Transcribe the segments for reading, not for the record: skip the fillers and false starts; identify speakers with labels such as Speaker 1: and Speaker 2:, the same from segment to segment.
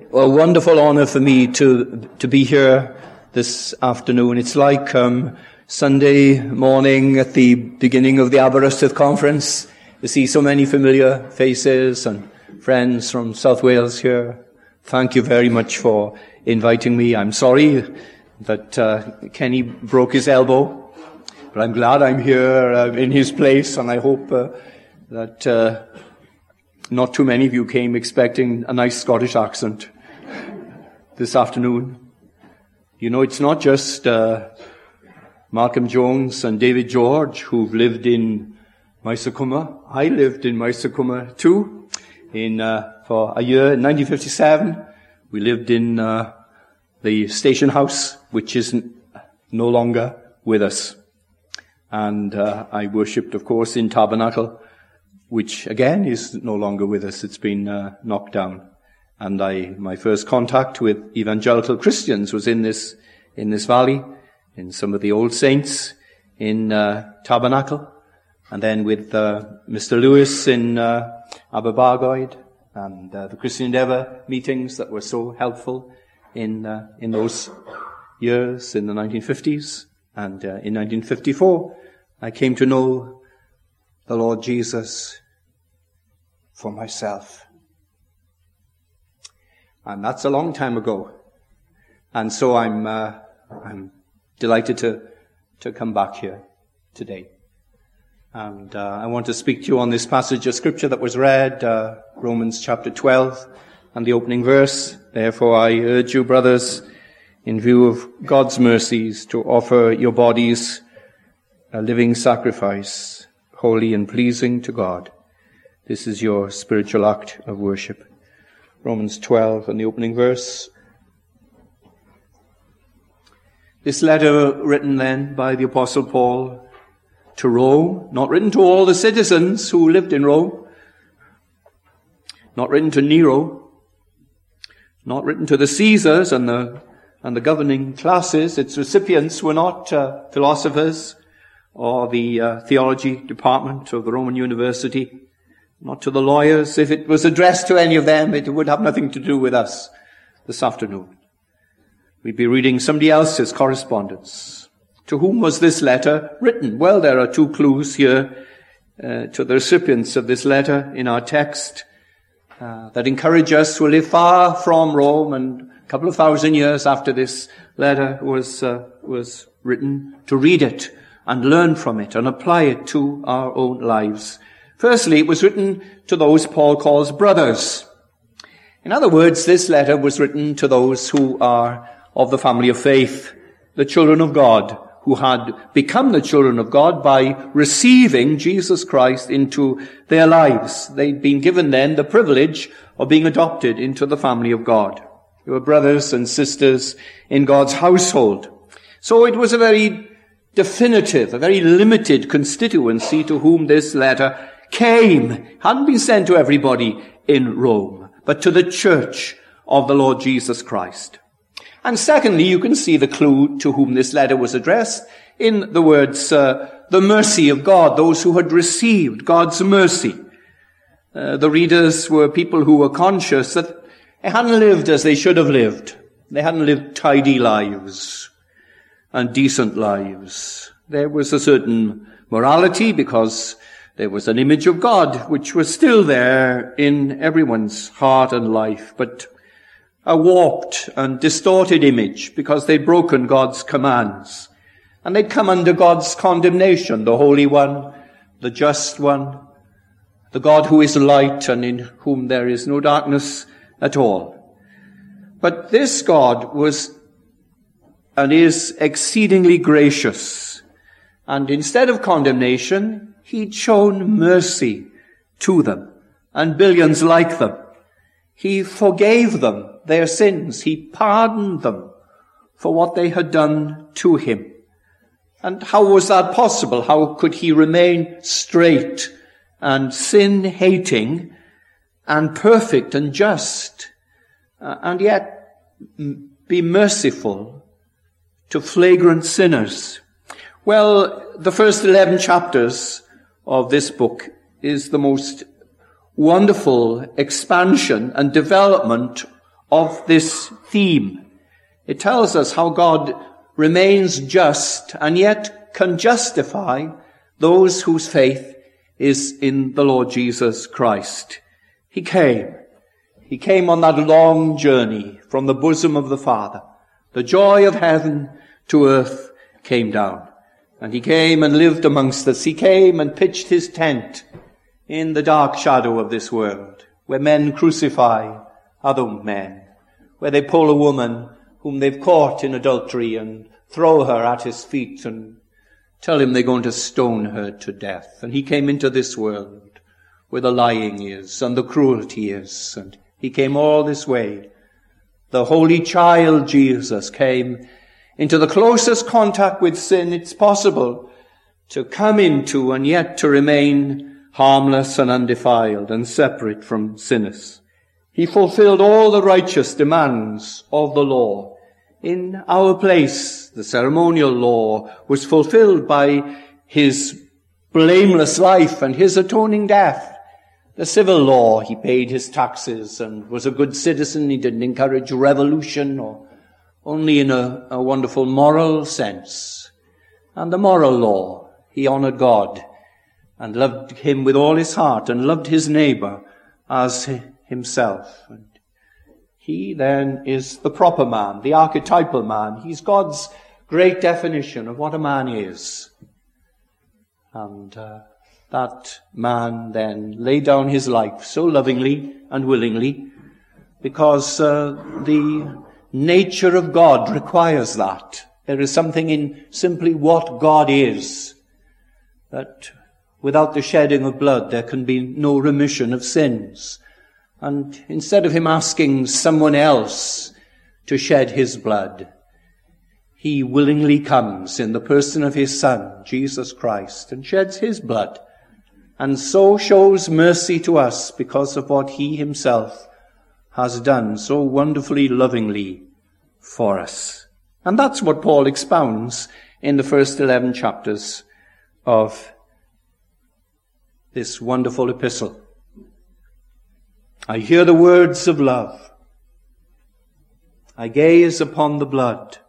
Speaker 1: a wonderful honor for me to be here this afternoon. It's like Sunday morning at the beginning of the Aberystwyth Conference to see so many familiar faces and friends from South Wales here. Thank you very much for inviting me. I'm sorry that Kenny broke his elbow, but I'm glad I'm here in his place, and I hope that not too many of you came expecting a nice Scottish accent this afternoon. You know, it's not just Malcolm Jones and David George who've lived in Mysucuma. I lived in Mysucuma too for a year in 1957. We lived in the station house, which is no longer with us. And I worshipped, of course, in Tabernacle, which again is no longer with us. It's been knocked down. And my first contact with evangelical Christians was in this valley, in some of the old saints in Tabernacle, and then with Mr. Lewis in Aberbargoed, and the Christian Endeavour meetings that were so helpful in those years in the 1950s. And in 1954, I came to know the Lord Jesus for myself. And that's a long time ago. And so I'm delighted to come back here today. And I want to speak to you on this passage of scripture that was read, Romans chapter 12, and the opening verse. Therefore I urge you, brothers, in view of God's mercies, to offer your bodies a living sacrifice, holy and pleasing to God. This is your spiritual act of worship. Romans 12 and the opening verse. This letter written then by the Apostle Paul to Rome, not written to all the citizens who lived in Rome, not written to Nero, not written to the Caesars and the governing classes. Its recipients were not philosophers or the theology department of the Roman University, not to the lawyers. If it was addressed to any of them, it would have nothing to do with us this afternoon. We'd be reading somebody else's correspondence. To whom was this letter written? Well, there are two clues here to the recipients of this letter in our text that encourage us who live far from Rome, and a couple of thousand years after this letter was written, to read it and learn from it and apply it to our own lives. Firstly, it was written to those Paul calls brothers. In other words, this letter was written to those who are of the family of faith, the children of God, who had become the children of God by receiving Jesus Christ into their lives. They'd been given then the privilege of being adopted into the family of God. They were brothers and sisters in God's household. So it was a very definitive, a very limited constituency to whom this letter came. Hadn't been sent to everybody in Rome, but to the church of the Lord Jesus Christ. And secondly, you can see the clue to whom this letter was addressed in the words, the mercy of God, those who had received God's mercy. The readers were people who were conscious that they hadn't lived as they should have lived. They hadn't lived tidy lives and decent lives. There was a certain morality because there was an image of God which was still there in everyone's heart and life, but a warped and distorted image because they'd broken God's commands. And they'd come under God's condemnation, the Holy One, the Just One, the God who is light and in whom there is no darkness at all. But this God was and is exceedingly gracious. And instead of condemnation, he'd shown mercy to them and billions like them. He forgave them their sins. He pardoned them for what they had done to him. And how was that possible? How could he remain straight and sin-hating and perfect and just, and yet be merciful to flagrant sinners? Well, the first 11 chapters of this book is the most wonderful expansion and development of this theme. It tells us how God remains just and yet can justify those whose faith is in the Lord Jesus Christ. He came on that long journey from the bosom of the Father. The joy of heaven to earth came down. And he came and lived amongst us. He came and pitched his tent in the dark shadow of this world, where men crucify other men, where they pull a woman whom they've caught in adultery and throw her at his feet and tell him they're going to stone her to death. And he came into this world where the lying is and the cruelty is, and he came all this way. The Holy Child Jesus came into the closest contact with sin it's possible to come into, and yet to remain harmless and undefiled and separate from sinners. He fulfilled all the righteous demands of the law. In our place, the ceremonial law was fulfilled by his blameless life and his atoning death. The civil law, he paid his taxes and was a good citizen. He didn't encourage revolution, or only in a wonderful moral sense. And the moral law, he honored God and loved him with all his heart and loved his neighbor as himself. And he then is the proper man, the archetypal man. He's God's great definition of what a man is. And that man then laid down his life so lovingly and willingly because the nature of God requires that. There is something in simply what God is, that without the shedding of blood there can be no remission of sins. And instead of him asking someone else to shed his blood, he willingly comes in the person of his Son, Jesus Christ, and sheds his blood, and so shows mercy to us because of what he himself has done so wonderfully lovingly for us. And that's what Paul expounds in the first 11 chapters of this wonderful epistle. I hear the words of love. I gaze upon the blood.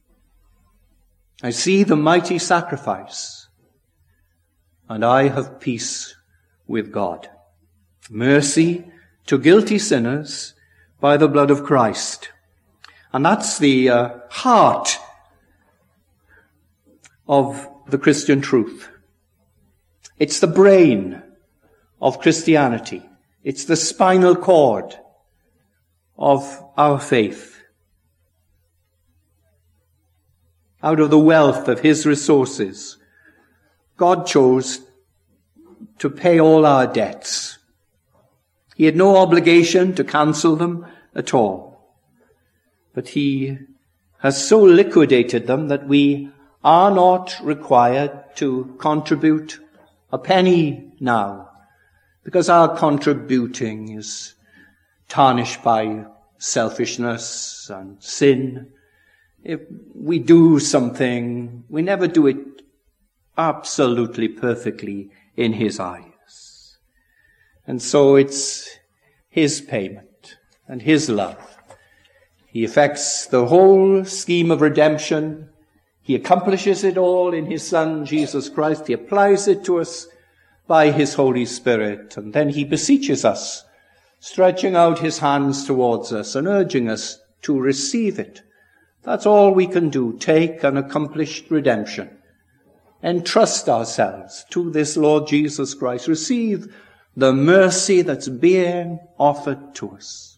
Speaker 1: I see the mighty sacrifice. And I have peace with God. Mercy to guilty sinners by the blood of Christ. And that's the heart of the Christian truth. It's the brain of Christianity. It's the spinal cord of our faith. Out of the wealth of his resources, God chose to pay all our debts. He had no obligation to cancel them at all. But he has so liquidated them that we are not required to contribute a penny now, because our contributing is tarnished by selfishness and sin. If we do something, we never do it absolutely perfectly in his eyes. And so it's his payment and his love. He effects the whole scheme of redemption. He accomplishes it all in his Son, Jesus Christ. He applies it to us by his Holy Spirit. And then he beseeches us, stretching out his hands towards us and urging us to receive it. That's all we can do, take an accomplished redemption. Entrust ourselves to this Lord Jesus Christ. Receive the mercy that's being offered to us.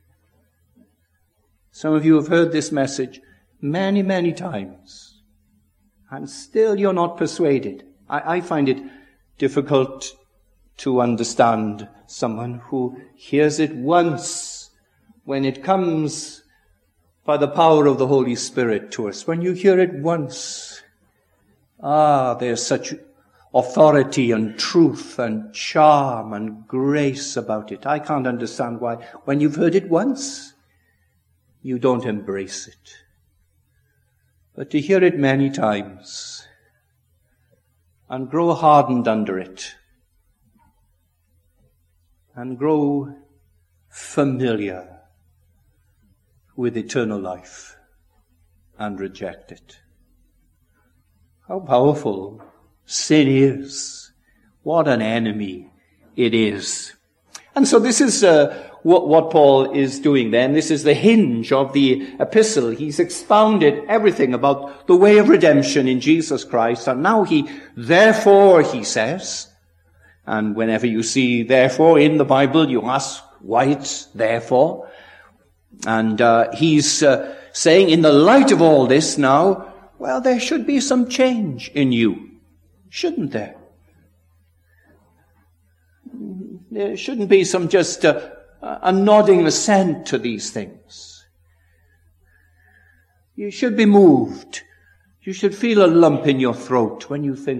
Speaker 1: Some of you have heard this message many, many times, and still you're not persuaded. I find it difficult to understand someone who hears it once when it comes by the power of the Holy Spirit to us. When you hear it once, there's such authority and truth and charm and grace about it. I can't understand why, when you've heard it once, you don't embrace it. But to hear it many times and grow hardened under it and grow familiar with eternal life and reject it. How powerful sin is. What an enemy it is. And so this is what Paul is doing then. This is the hinge of the epistle. He's expounded everything about the way of redemption in Jesus Christ. And now therefore, he says, and whenever you see therefore in the Bible, you ask why it's therefore. And he's saying in the light of all this now, well, there should be some change in you, shouldn't there? There shouldn't be some just a nodding assent to these things. You should be moved. You should feel a lump in your throat when you think,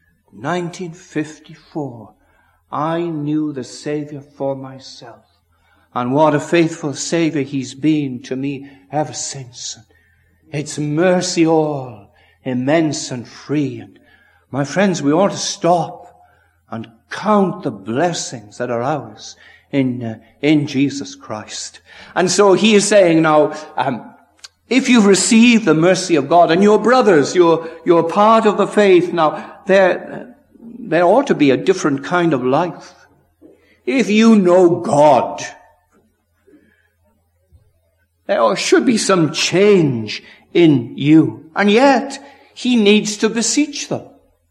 Speaker 1: 1954, I knew the Savior for myself. And what a faithful Savior he's been to me ever since. It's mercy all, immense and free. And my friends, we ought to stop and count the blessings that are ours in Jesus Christ. And so he is saying now, if you've received the mercy of God, and your brothers, you're part of the faith, now there ought to be a different kind of life. If you know God, there should be some change in you. And yet, he needs to beseech them.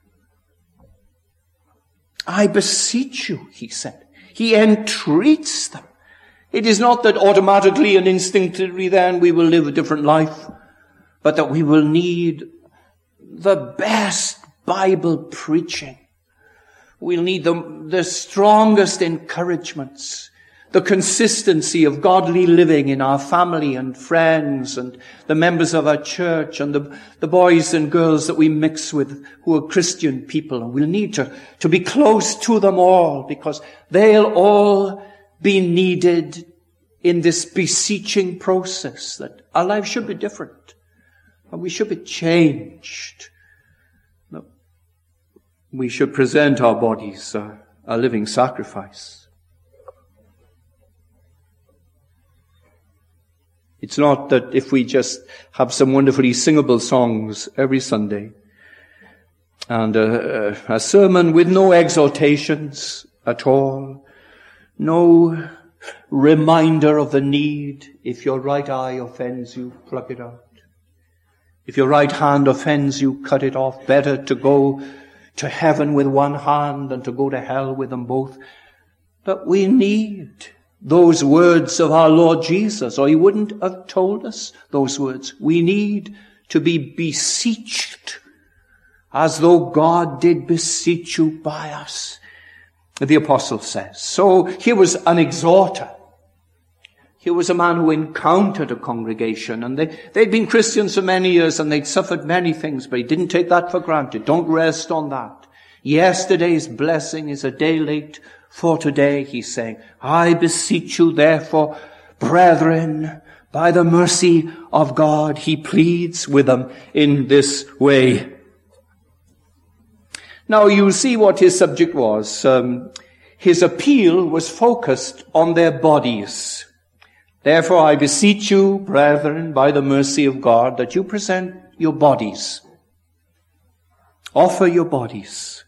Speaker 1: I beseech you, he said. He entreats them. It is not that automatically and instinctively then we will live a different life, but that we will need the best Bible preaching. We'll need the strongest encouragements, the consistency of godly living in our family and friends and the members of our church and the boys and girls that we mix with who are Christian people. And we'll need to be close to them all, because they'll all be needed in this beseeching process, that our lives should be different and we should be changed. We should present our bodies a living sacrifice. It's not that if we just have some wonderfully singable songs every Sunday and a sermon with no exhortations at all, no reminder of the need. If your right eye offends you, pluck it out. If your right hand offends you, cut it off. Better to go to heaven with one hand than to go to hell with them both. But we need those words of our Lord Jesus, or he wouldn't have told us those words. We need to be beseeched as though God did beseech you by us, the apostle says. So here was an exhorter. Here was a man who encountered a congregation, and they'd been Christians for many years and they'd suffered many things, but he didn't take that for granted. Don't rest on that. Yesterday's blessing is a day late for today, he's saying. I beseech you, therefore, brethren, by the mercy of God, he pleads with them in this way. Now you see what his subject was. His appeal was focused on their bodies. Therefore I beseech you, brethren, by the mercy of God, that you present your bodies. Offer your bodies.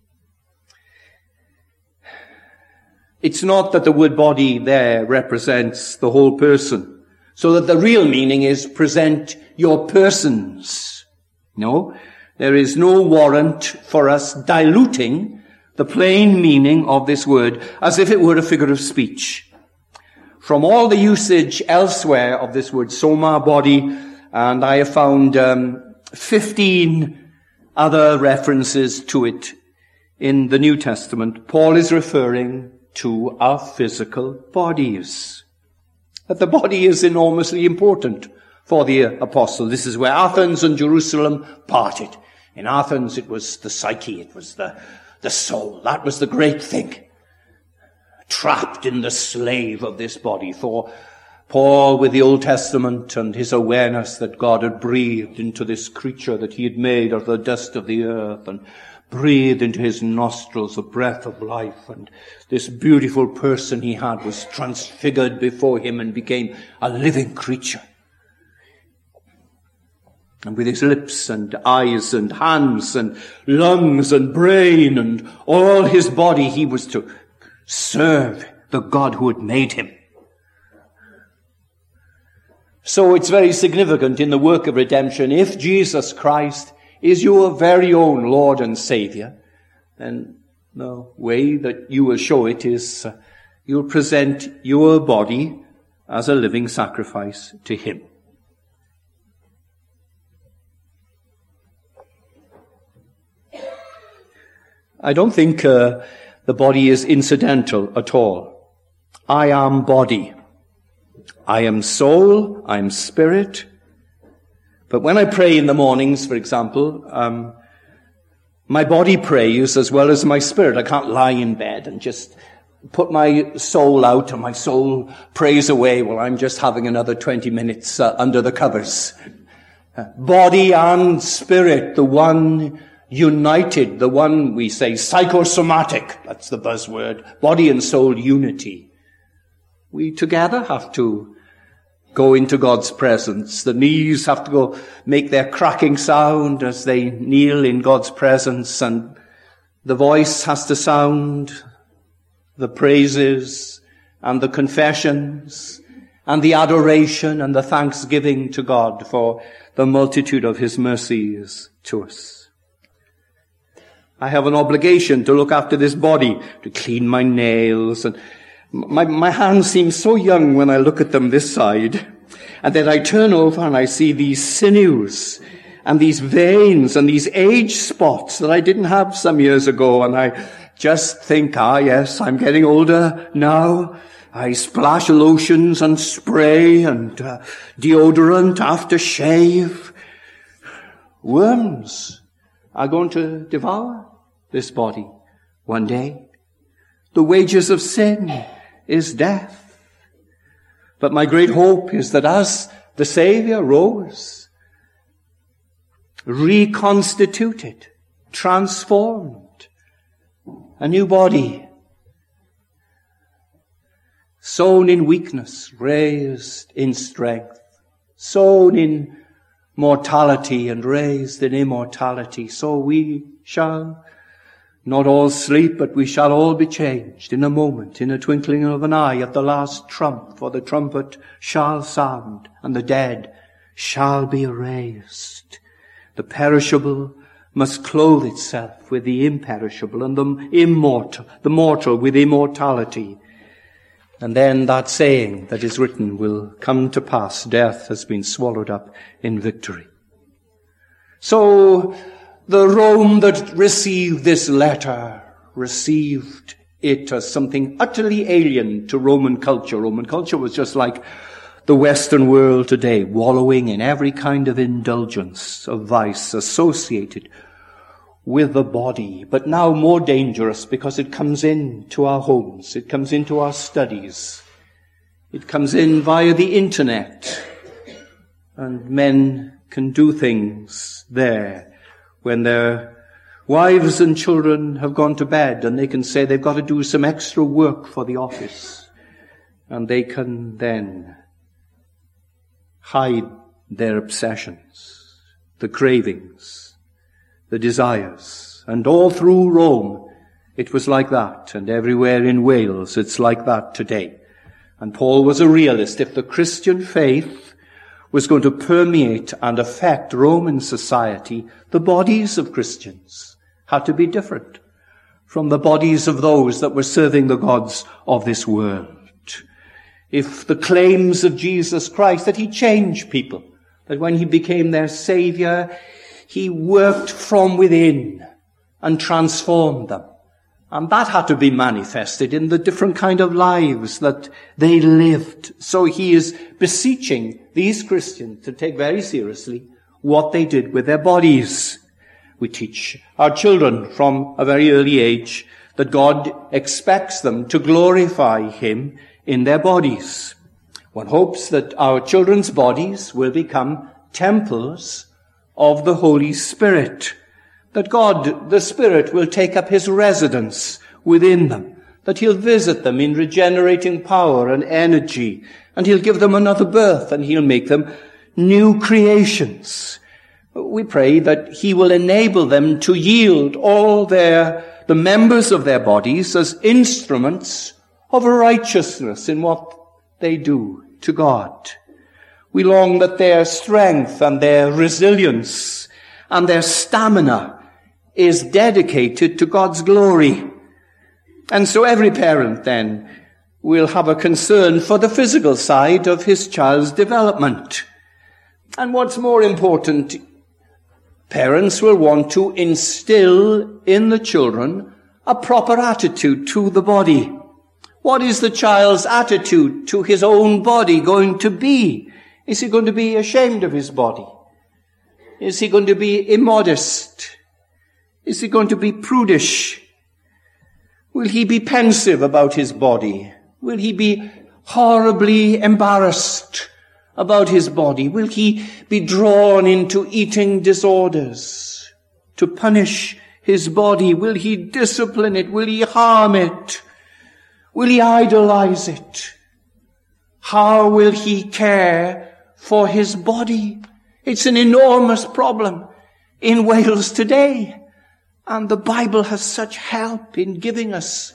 Speaker 1: It's not that the word body there represents the whole person, so that the real meaning is present your persons. No, there is no warrant for us diluting the plain meaning of this word as if it were a figure of speech. From all the usage elsewhere of this word soma, body, and I have found 15 other references to it in the New Testament, Paul is referring to our physical bodies. That the body is enormously important for the apostle. This is where Athens and Jerusalem parted. In Athens it was the psyche, it was the soul. That was the great thing. Trapped in the slave of this body. For Paul, with the Old Testament and his awareness that God had breathed into this creature that he had made of the dust of the earth and breathed into his nostrils the breath of life, and this beautiful person he had was transfigured before him and became a living creature. And with his lips and eyes and hands and lungs and brain and all his body, he was to serve the God who had made him. So it's very significant in the work of redemption. If Jesus Christ is your very own Lord and Savior, then the way that you will show it is you'll present your body as a living sacrifice to him. I don't think the body is incidental at all. I am body. I am soul, I am spirit. But when I pray in the mornings, for example, my body prays as well as my spirit. I can't lie in bed and just put my soul out and my soul prays away while I'm just having another 20 minutes under the covers. Body and spirit, the one united, the one we say psychosomatic, that's the buzzword, body and soul unity. We together have to go into God's presence. The knees have to go make their cracking sound as they kneel in God's presence, and the voice has to sound the praises and the confessions and the adoration and the thanksgiving to God for the multitude of his mercies to us. I have an obligation to look after this body, to clean my nails, and my hands seem so young when I look at them this side. And then I turn over and I see these sinews and these veins and these age spots that I didn't have some years ago. And I just think, yes, I'm getting older now. I splash lotions and spray and deodorant after shave. Worms are going to devour this body one day. The wages of sin is death. But my great hope is that as the Savior rose, reconstituted, transformed, a new body, sown in weakness, raised in strength, sown in mortality and raised in immortality, so we shall not all sleep, but we shall all be changed in a moment, in a twinkling of an eye, at the last trump, for the trumpet shall sound, and the dead shall be raised. The perishable must clothe itself with the imperishable, and the mortal with immortality. And then that saying that is written will come to pass, death has been swallowed up in victory. So, the Rome that received this letter received it as something utterly alien to Roman culture. Roman culture was just like the Western world today, wallowing in every kind of indulgence of vice associated with the body, but now more dangerous because it comes into our homes, it comes into our studies, it comes in via the internet, and men can do things there when their wives and children have gone to bed, and they can say they've got to do some extra work for the office. And they can then hide their obsessions, the cravings, the desires. And all through Rome, it was like that. And everywhere in Wales, it's like that today. And Paul was a realist. If the Christian faith was going to permeate and affect Roman society, the bodies of Christians had to be different from the bodies of those that were serving the gods of this world. If the claims of Jesus Christ, that he changed people, that when he became their Savior, he worked from within and transformed them. And that had to be manifested in the different kind of lives that they lived. So he is beseeching these Christians to take very seriously what they did with their bodies. We teach our children from a very early age that God expects them to glorify him in their bodies. One hopes that our children's bodies will become temples of the Holy Spirit, that God, the Spirit, will take up his residence within them, that he'll visit them in regenerating power and energy, and he'll give them another birth, and he'll make them new creations. We pray that he will enable them to yield all the members of their bodies as instruments of righteousness in what they do to God. We long that their strength and their resilience and their stamina is dedicated to God's glory. And so every parent then will have a concern for the physical side of his child's development. And what's more important, parents will want to instill in the children a proper attitude to the body. What is the child's attitude to his own body going to be? Is he going to be ashamed of his body? Is he going to be immodest? Is he going to be prudish? Will he be pensive about his body? Will he be horribly embarrassed about his body? Will he be drawn into eating disorders to punish his body? Will he discipline it? Will he harm it? Will he idolize it? How will he care for his body? It's an enormous problem in Wales today. And the Bible has such help in giving us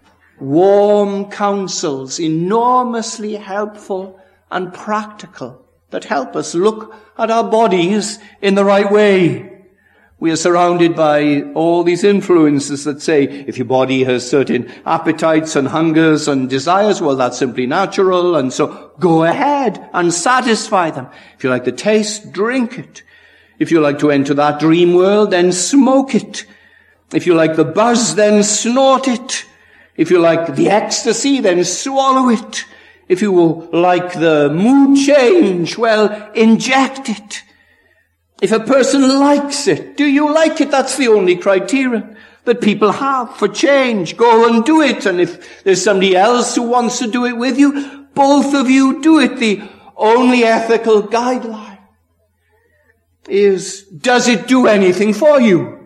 Speaker 1: warm counsels, enormously helpful and practical, that help us look at our bodies in the right way. We are surrounded by all these influences that say, if your body has certain appetites and hungers and desires, well, that's simply natural, and so go ahead and satisfy them. If you like the taste, drink it. If you like to enter that dream world, then smoke it. If you like the buzz, then snort it. If you like the ecstasy, then swallow it. If you like the mood change, well, inject it. If a person likes it, do you like it? That's the only criterion that people have for change. Go and do it. And if there's somebody else who wants to do it with you, both of you do it. The only ethical guideline is, does it do anything for you?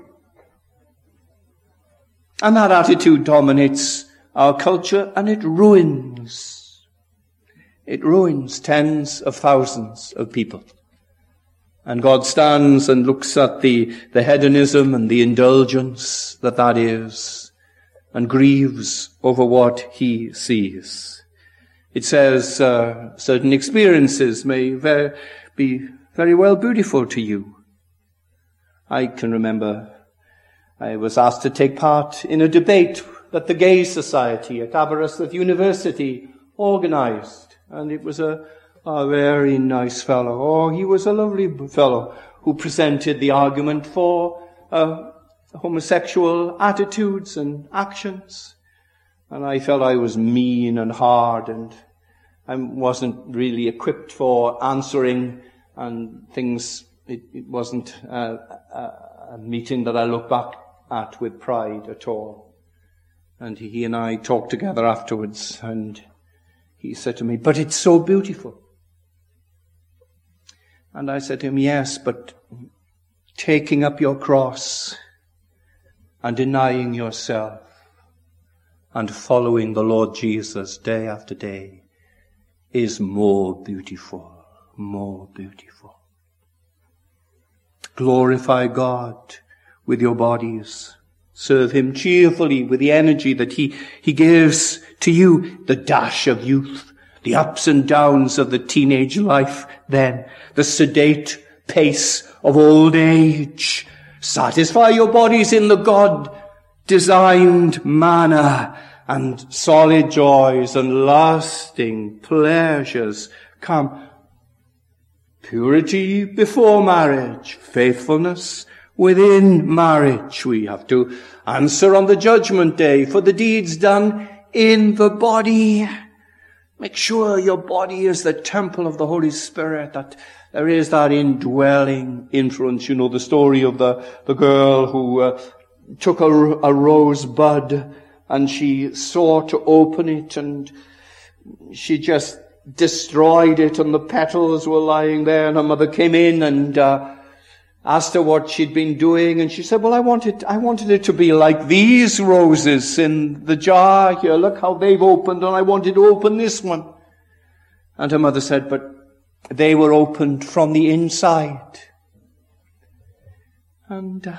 Speaker 1: And that attitude dominates our culture, and it ruins tens of thousands of people. And God stands and looks at the hedonism and the indulgence that is, and grieves over what he sees. It says certain experiences may be very well beautiful to you. I can remember I was asked to take part in a debate that the Gay Society at Aberystwyth University organized, and it was a very nice fellow. Oh, he was a lovely fellow who presented the argument for homosexual attitudes and actions. And I felt I was mean and hard, and I wasn't really equipped for answering and things. It wasn't a meeting that I look back at with pride at all. And he and I talked together afterwards, and he said to me, "But it's so beautiful." And I said to him, "Yes, but taking up your cross and denying yourself and following the Lord Jesus day after day is more beautiful, more beautiful. Glorify God with your bodies. Serve him cheerfully with the energy that he gives to you, the dash of youth, the ups and downs of the teenage life, then the sedate pace of old age. Satisfy your bodies in the God-designed manner, and solid joys and lasting pleasures come. Purity before marriage, faithfulness within marriage. We have to answer on the judgment day for the deeds done in the body. Make sure your body is the temple of the Holy Spirit, that there is that indwelling influence. You know the story of the girl who took a rosebud and she sought to open it, and she just destroyed it, and the petals were lying there, and her mother came in and asked her what she'd been doing, and she said, well, I wanted it to be like these roses in the jar here. Look how they've opened, and I wanted to open this one. And her mother said, but they were opened from the inside. And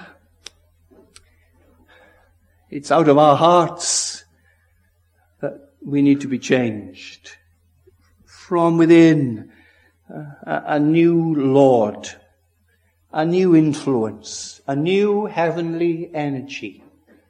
Speaker 1: it's out of our hearts that we need to be changed. From within, a new Lord, a new influence, a new heavenly energy.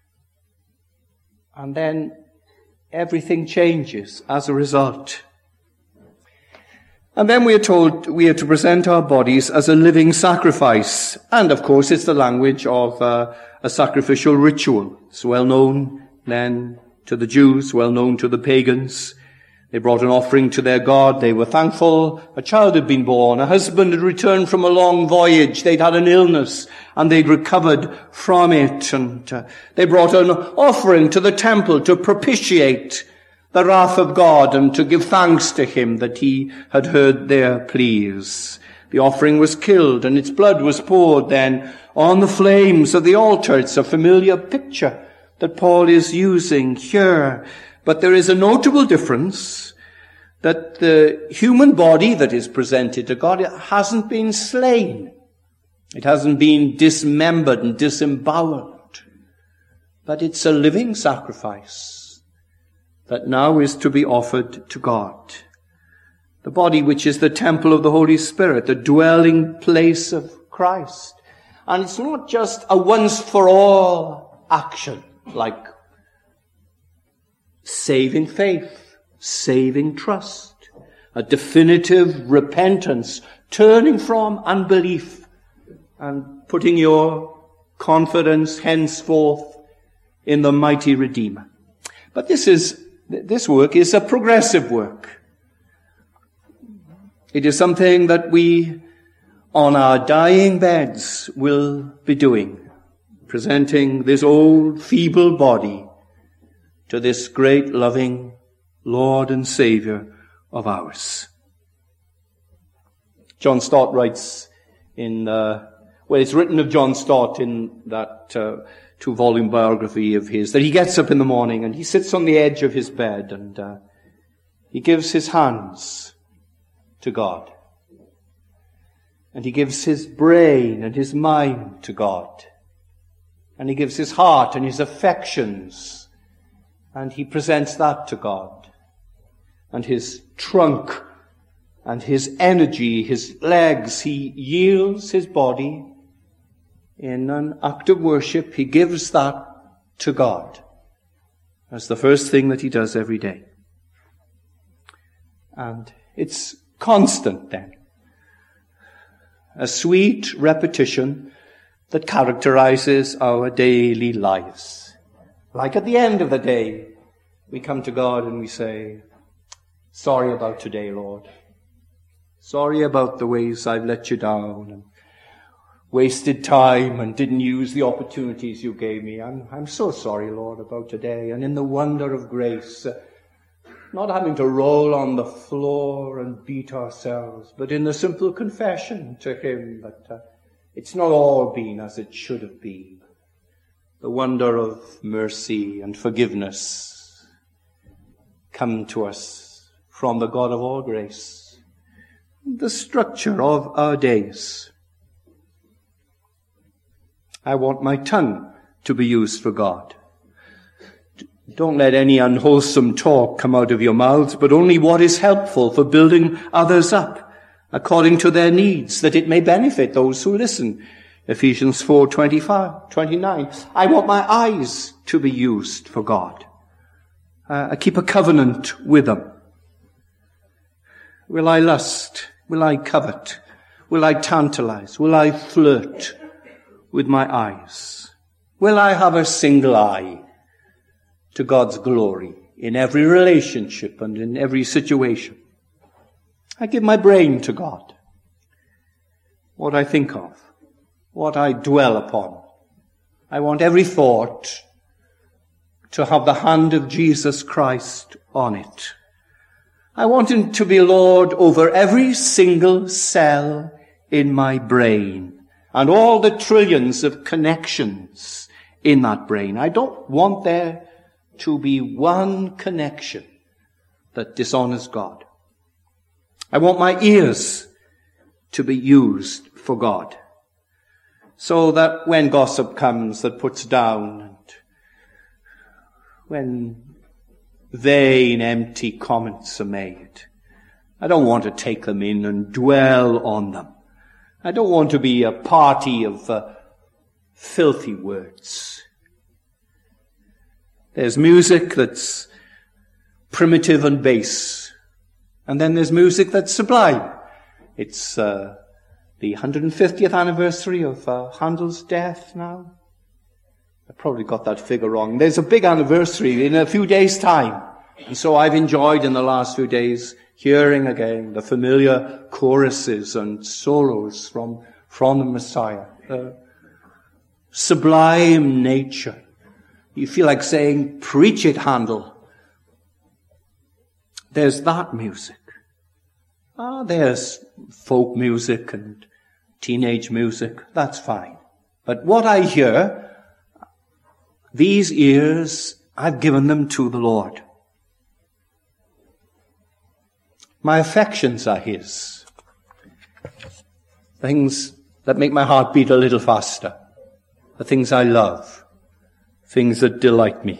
Speaker 1: And then everything changes as a result. And then we are told we are to present our bodies as a living sacrifice. And of course it's the language of a sacrificial ritual. It's well known then to the Jews, well known to the pagans. They brought an offering to their God. They were thankful a child had been born. A husband had returned from a long voyage. They'd had an illness and they'd recovered from it. And they brought an offering to the temple to propitiate the wrath of God and to give thanks to him that he had heard their pleas. The offering was killed and its blood was poured then on the flames of the altar. It's a familiar picture that Paul is using here. But there is a notable difference that the human body that is presented to God hasn't been slain. It hasn't been dismembered and disemboweled. But it's a living sacrifice that now is to be offered to God. The body which is the temple of the Holy Spirit, the dwelling place of Christ. And it's not just a once-for-all action like saving faith, saving trust, a definitive repentance, turning from unbelief and putting your confidence henceforth in the mighty Redeemer. But this work is a progressive work. It is something that we, on our dying beds, will be doing, presenting this old, feeble body to this great, loving Lord and Savior of ours. John Stott writes it's written of John Stott in that 2-volume biography of his, that he gets up in the morning and he sits on the edge of his bed and he gives his hands to God. And he gives his brain and his mind to God. And he gives his heart and his affections, and he presents that to God. And his trunk and his energy, his legs, he yields his body in an act of worship. He gives that to God as the first thing that he does every day. And it's constant then. A sweet repetition that characterizes our daily lives. Like at the end of the day, we come to God and we say, sorry about today, Lord. Sorry about the ways I've let you down and wasted time and didn't use the opportunities you gave me. I'm so sorry, Lord, about today. And in the wonder of grace, not having to roll on the floor and beat ourselves, but in the simple confession to him that it's not all been as it should have been. The wonder of mercy and forgiveness come to us from the God of all grace. The structure of our days. I want my tongue to be used for God. Don't let any unwholesome talk come out of your mouths, but only what is helpful for building others up according to their needs, that it may benefit those who listen. Ephesians 4:29. I want my eyes to be used for God. I keep a covenant with them. Will I lust? Will I covet? Will I tantalize? Will I flirt with my eyes? Will I have a single eye to God's glory in every relationship and in every situation? I give my brain to God. What I think of, what I dwell upon. I want every thought to have the hand of Jesus Christ on it. I want him to be Lord over every single cell in my brain. and all the trillions of connections in that brain. I don't want there to be one connection that dishonors God. I want my ears to be used for God, so that when gossip comes that puts down, and when vain, empty comments are made, I don't want to take them in and dwell on them. I don't want to be a party of filthy words. There's music that's primitive and base, and then there's music that's sublime. It's the 150th anniversary of Handel's death now. I probably got that figure wrong. There's a big anniversary in a few days' time. And so I've enjoyed in the last few days hearing again the familiar choruses and solos from the Messiah. Sublime nature. You feel like saying, preach it, Handel. There's that music. There's folk music and teenage music. That's fine. But what I hear, these ears, I've given them to the Lord. My affections are His. Things that make my heart beat a little faster. The things I love. Things that delight me.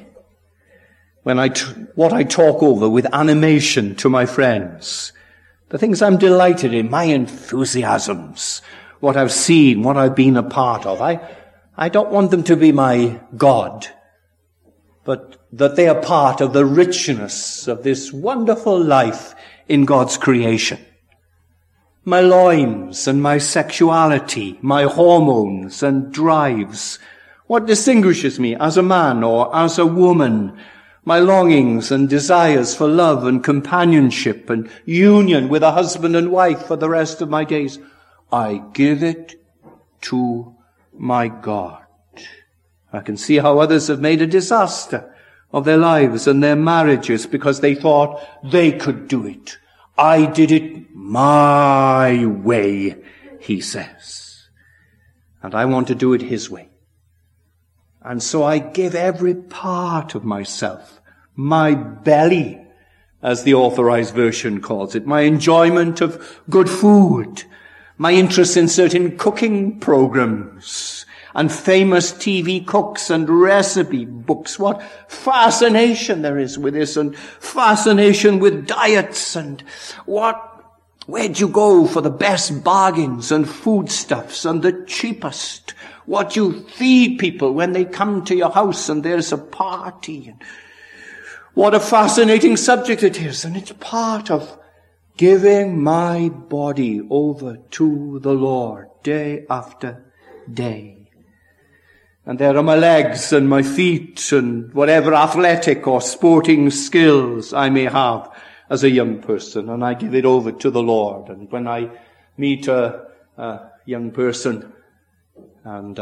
Speaker 1: What I talk over with animation to my friends. The things I'm delighted in, my enthusiasms. What I've seen, what I've been a part of. I don't want them to be my God, but that they are part of the richness of this wonderful life in God's creation. My loins and my sexuality, my hormones and drives, what distinguishes me as a man or as a woman, my longings and desires for love and companionship and union with a husband and wife for the rest of my days, I give it to my God. I can see how others have made a disaster of their lives and their marriages because they thought they could do it. I did it my way, he says. And I want to do it his way. And so I give every part of myself, my belly, as the Authorized Version calls it, my enjoyment of good food, my interest in certain cooking programs and famous TV cooks and recipe books. What fascination there is with this, and fascination with diets, and where'd you go for the best bargains and foodstuffs and the cheapest? What you feed people when they come to your house and there's a party. And what a fascinating subject it is, and it's part of giving my body over to the Lord day after day. And there are my legs and my feet and whatever athletic or sporting skills I may have as a young person, and I give it over to the Lord. And when I meet a young person and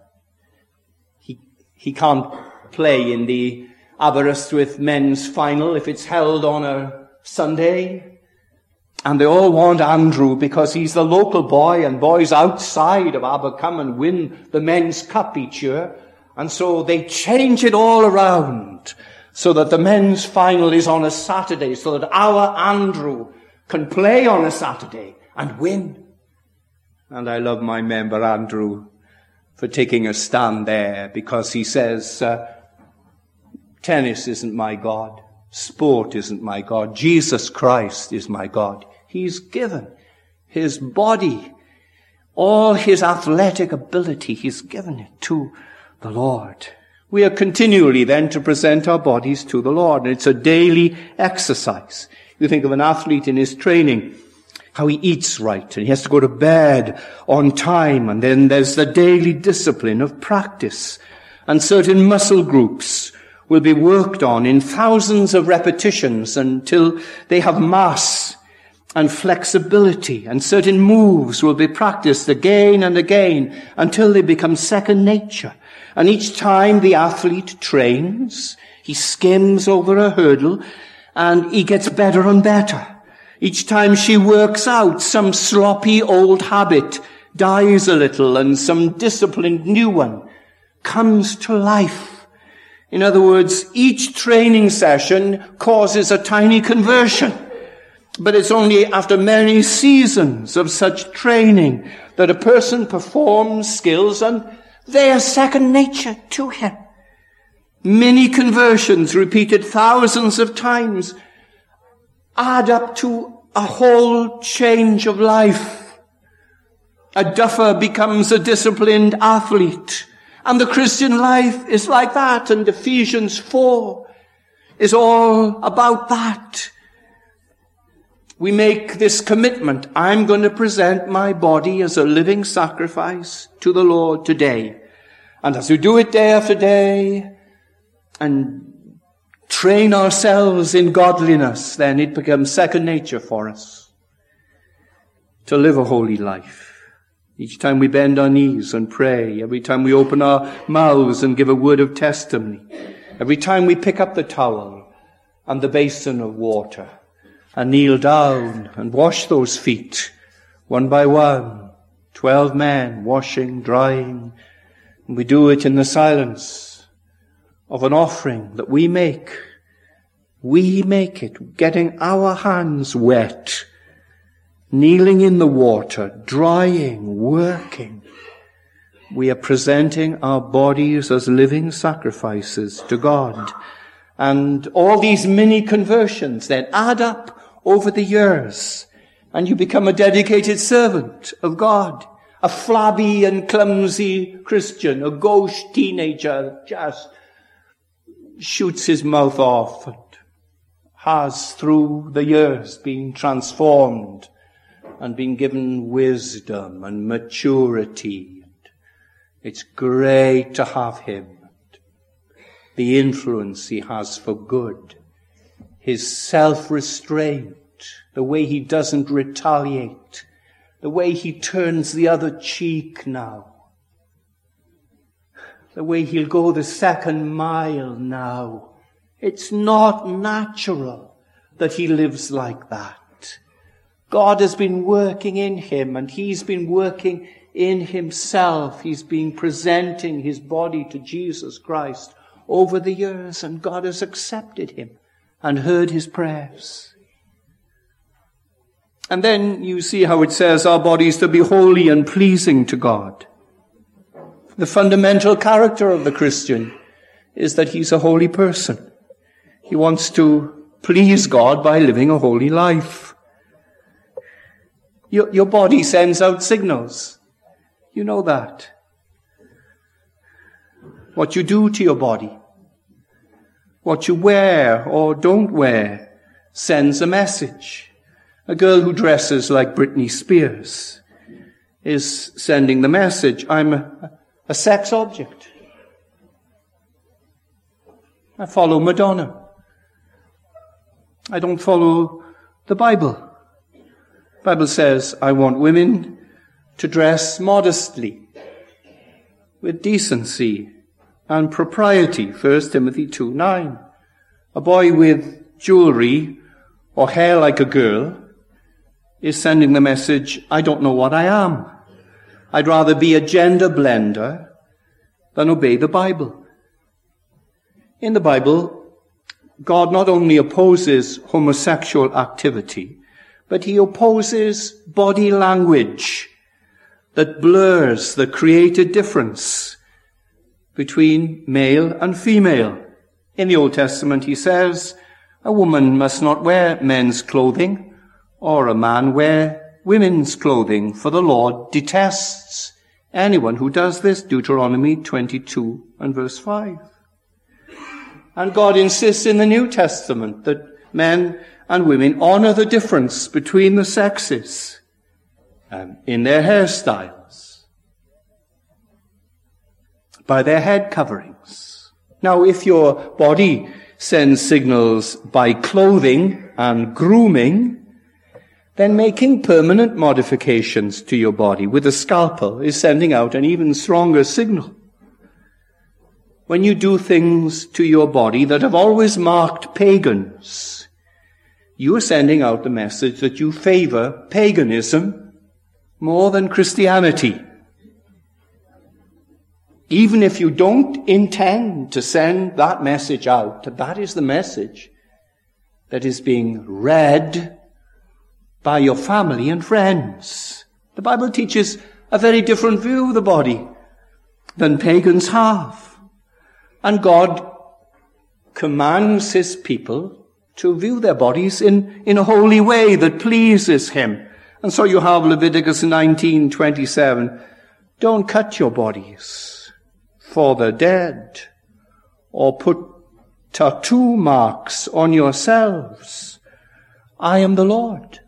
Speaker 1: he can't play in the Aberystwyth men's final if it's held on a Sunday, and they all want Andrew because he's the local boy, and boys outside of Abercombe win the men's cup each year. And so they change it all around so that the men's final is on a Saturday, so that our Andrew can play on a Saturday and win. And I love my member Andrew for taking a stand there, because he says, tennis isn't my God. Sport isn't my God. Jesus Christ is my God. He's given his body, all his athletic ability, he's given it to the Lord. We are continually then to present our bodies to the Lord, and it's a daily exercise. You think of an athlete in his training, how he eats right, and he has to go to bed on time, and then there's the daily discipline of practice, and certain muscle groups will be worked on in thousands of repetitions until they have mass and flexibility, and certain moves will be practiced again and again until they become second nature. And each time the athlete trains, he skims over a hurdle and he gets better and better. Each time she works out some sloppy old habit, dies a little and some disciplined new one comes to life. In other words, each training session causes a tiny conversion. But it's only after many seasons of such training that a person performs skills and they are second nature to him. Many conversions repeated thousands of times add up to a whole change of life. A duffer becomes a disciplined athlete. And the Christian life is like that. And Ephesians 4 is all about that. We make this commitment. I'm going to present my body as a living sacrifice to the Lord today. And as we do it day after day and train ourselves in godliness, then it becomes second nature for us to live a holy life. Each time we bend our knees and pray, every time we open our mouths and give a word of testimony, every time we pick up the towel and the basin of water and kneel down and wash those feet one by one, 12 men washing, drying, and we do it in the silence of an offering that we make. We make it, getting our hands wet, kneeling in the water, drying, working. We are presenting our bodies as living sacrifices to God. And all these mini conversions then add up over the years. And you become a dedicated servant of God. A flabby and clumsy Christian, a gauche teenager, just shoots his mouth off and has through the years been transformed and been given wisdom and maturity. It's great to have him. The influence he has for good. His self-restraint. The way he doesn't retaliate. The way he turns the other cheek now. The way he'll go the second mile now. It's not natural that he lives like that. God has been working in him and he's been working in himself. He's been presenting his body to Jesus Christ over the years, and God has accepted him and heard his prayers. And then you see how it says our bodies to be holy and pleasing to God. The fundamental character of the Christian is that he's a holy person. He wants to please God by living a holy life. Your body sends out signals. You know that. What you do to your body, what you wear or don't wear, sends a message. A girl who dresses like Britney Spears is sending the message, I'm a sex object. I follow Madonna. I don't follow the Bible. The Bible says, I want women to dress modestly, with decency and propriety. 1 Timothy 2:9. A boy with jewelry or hair like a girl is sending the message, I don't know what I am. I'd rather be a gender blender than obey the Bible. In the Bible, God not only opposes homosexual activity, but he opposes body language that blurs the created difference between male and female. In the Old Testament, he says, a woman must not wear men's clothing, or a man wear women's clothing, for the Lord detests anyone who does this. Deuteronomy 22 and verse 5. And God insists in the New Testament that men and women honor the difference between the sexes in their hairstyles, by their head coverings. Now, if your body sends signals by clothing and grooming, then making permanent modifications to your body with a scalpel is sending out an even stronger signal. When you do things to your body that have always marked pagans, you are sending out the message that you favor paganism more than Christianity. Even if you don't intend to send that message out, that is the message that is being read by your family and friends. The Bible teaches a very different view of the body than pagans have. And God commands his people to view their bodies in a holy way that pleases him. And so you have Leviticus 19:27. Don't cut your bodies for the dead, or put tattoo marks on yourselves. I am the Lord.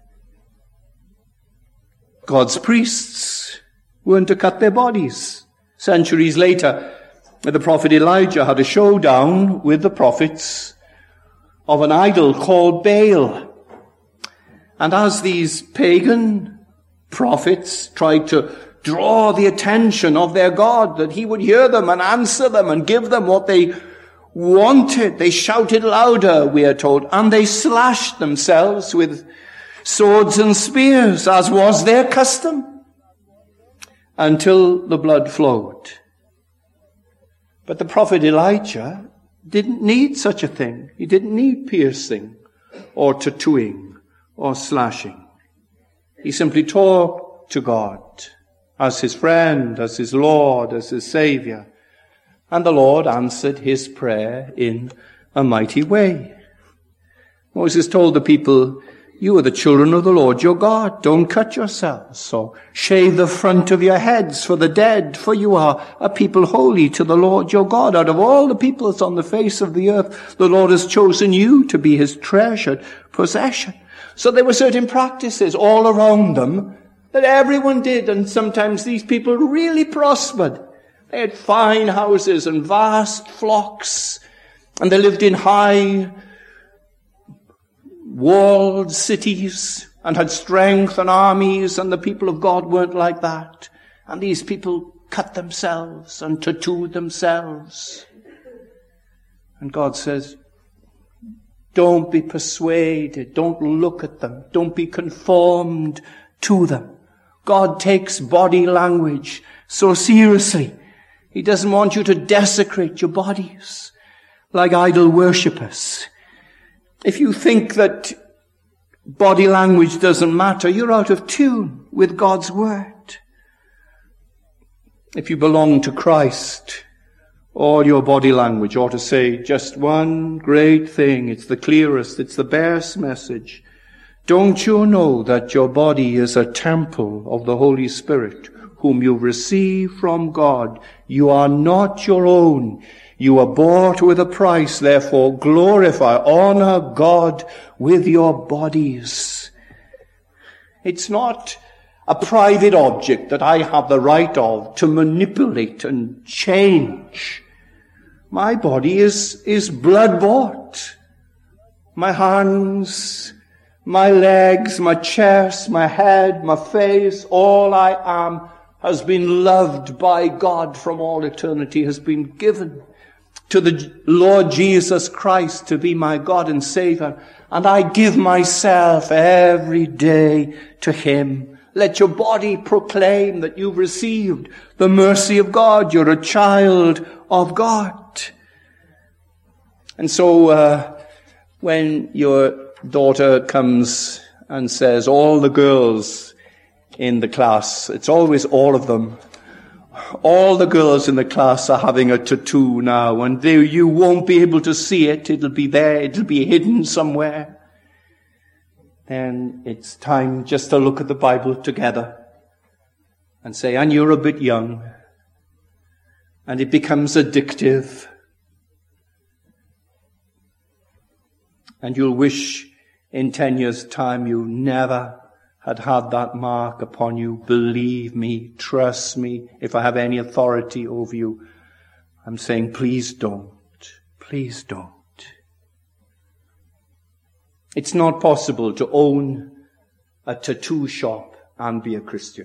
Speaker 1: God's priests weren't to cut their bodies. Centuries later, the prophet Elijah had a showdown with the prophets of an idol called Baal. And as these pagan prophets tried to draw the attention of their God, that he would hear them and answer them and give them what they wanted, they shouted louder, we are told, and they slashed themselves with swords and spears, as was their custom, until the blood flowed. But the prophet Elijah didn't need such a thing. He didn't need piercing or tattooing or slashing. He simply talked to God as his friend, as his Lord, as his Savior. And the Lord answered his prayer in a mighty way. Moses told the people, you are the children of the Lord your God. Don't cut yourselves, so shave the front of your heads for the dead, for you are a people holy to the Lord your God. Out of all the peoples on the face of the earth, the Lord has chosen you to be his treasured possession. So there were certain practices all around them that everyone did, and sometimes these people really prospered. They had fine houses and vast flocks, and they lived in high walled cities and had strength and armies, and the people of God weren't like that. And these people cut themselves and tattooed themselves. And God says, don't be persuaded, don't look at them, don't be conformed to them. God takes body language so seriously. He doesn't want you to desecrate your bodies like idol worshippers. If you think that body language doesn't matter, you're out of tune with God's word. If you belong to Christ, all your body language ought to say just one great thing. It's the clearest, it's the best message. Don't you know that your body is a temple of the Holy Spirit, whom you receive from God? You are not your own. You are bought with a price, therefore glorify, honor God with your bodies. It's not a private object that I have the right of to manipulate and change. My body is blood-bought. My hands, my legs, my chest, my head, my face, all I am has been loved by God from all eternity, has been given to the Lord Jesus Christ to be my God and Savior. And I give myself every day to him. Let your body proclaim that you've received the mercy of God. You're a child of God. And so when your daughter comes and says, all the girls in the class, it's always all of them, all the girls in the class are having a tattoo now, and you won't be able to see it. It'll be there. It'll be hidden somewhere. Then it's time just to look at the Bible together and say, and you're a bit young, and it becomes addictive, and you'll wish in 10 years' time you never had that mark upon you. Believe me, trust me, if I have any authority over you. I'm saying, please don't. Please don't. It's not possible to own a tattoo shop and be a Christian.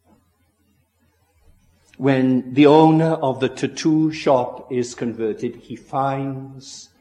Speaker 1: When the owner of the tattoo shop is converted, he finds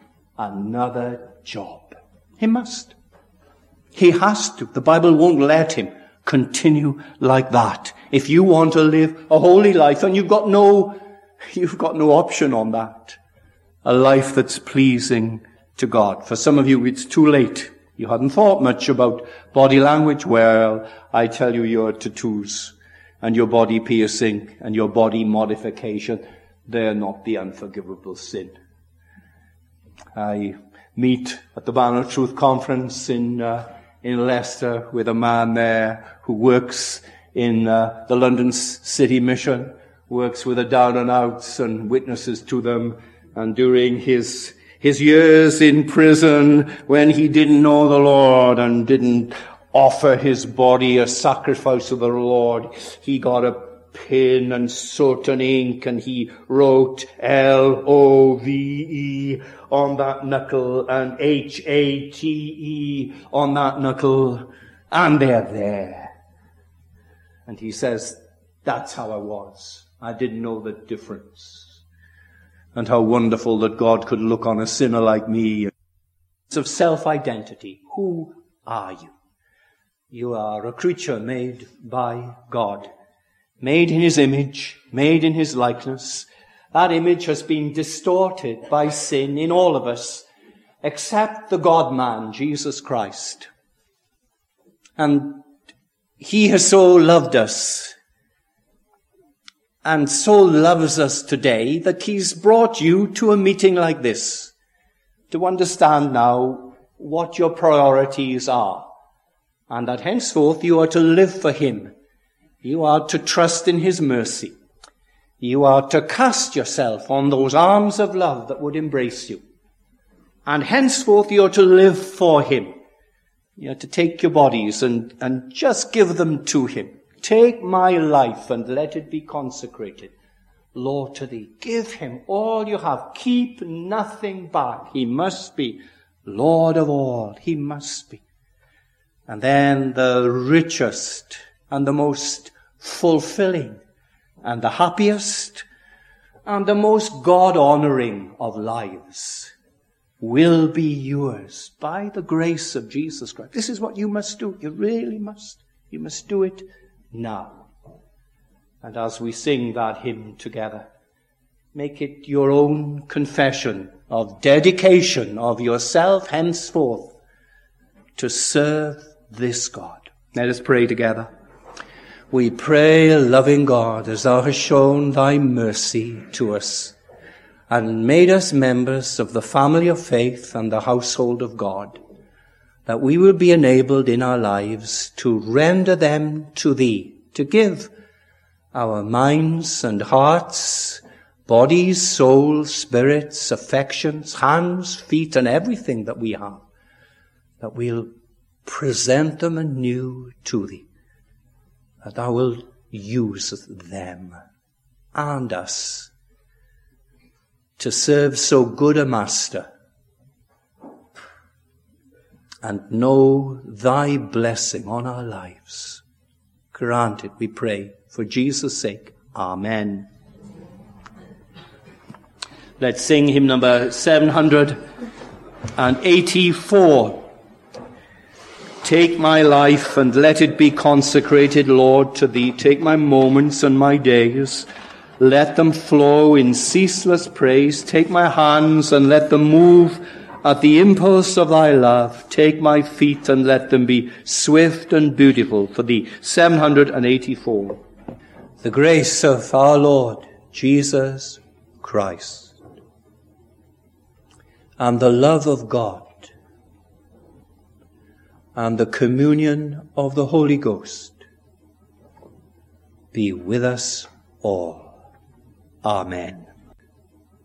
Speaker 1: another job. He must. He has to. The Bible won't let him continue like that. If you want to live a holy life, and you've got no option on that. A life that's pleasing to God. For some of you, it's too late. You hadn't thought much about body language. Well, I tell you, your tattoos and your body piercing and your body modification, they're not the unforgivable sin. I meet at the Banner of Truth conference in Leicester with a man there who works in the London City Mission, works with the down and outs and witnesses to them. And during his years in prison, when he didn't know the Lord and didn't offer his body a sacrifice to the Lord, he got a pen and soot and ink, and he wrote LOVE on that knuckle and HATE on that knuckle, and they're there. And he says, that's how I was. I didn't know the difference. And how wonderful that God could look on a sinner like me. It's of self-identity. Who are you? You are a creature made by God. Made in his image, made in his likeness. That image has been distorted by sin in all of us, except the God-man, Jesus Christ. And he has so loved us, and so loves us today, that he's brought you to a meeting like this to understand now what your priorities are, and that henceforth you are to live for him. You are to trust in his mercy. You are to cast yourself on those arms of love that would embrace you. And henceforth you are to live for him. You are to take your bodies and just give them to him. Take my life and let it be consecrated, Lord, to thee. Give him all you have. Keep nothing back. He must be Lord of all. He must be. And then the richest and the most fulfilling and the happiest and the most God-honoring of lives will be yours by the grace of Jesus Christ. This is what you must do. You really must. You must do it now. And as we sing that hymn together, make it your own confession of dedication of yourself henceforth to serve this God. Let us pray together. We pray, loving God, as thou hast shown thy mercy to us and made us members of the family of faith and the household of God, that we will be enabled in our lives to render them to thee, to give our minds and hearts, bodies, souls, spirits, affections, hands, feet, and everything that we have, that we'll present them anew to thee, that thou wilt use them and us to serve so good a master, and know thy blessing on our lives. Grant it, we pray, for Jesus' sake. Amen. Let's sing hymn number 784. Take my life and let it be consecrated, Lord, to thee. Take my moments and my days. Let them flow in ceaseless praise. Take my hands and let them move at the impulse of thy love. Take my feet and let them be swift and beautiful for thee. 784. The grace of our Lord Jesus Christ and the love of God and the communion of the Holy Ghost be with us all. Amen.